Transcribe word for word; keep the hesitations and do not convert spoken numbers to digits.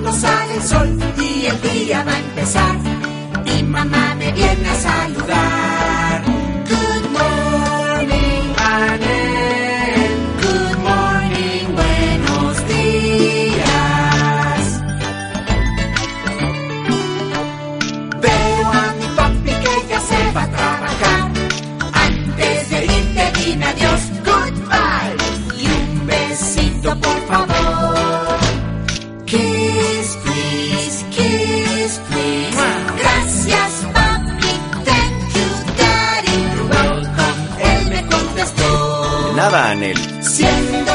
cuando sale el sol y el día va a empezar. Mi mamá me viene a saludar. Good morning, Anel. Good morning, buenos días. Veo a mi papi que ya se va a trabajar. Antes de irte dime adiós, goodbye. Y un besito por favor. Kiss, please, kiss, please. Gracias, papi, thank you, daddy. You're welcome, él me contestó. De nada, Anel. Siendo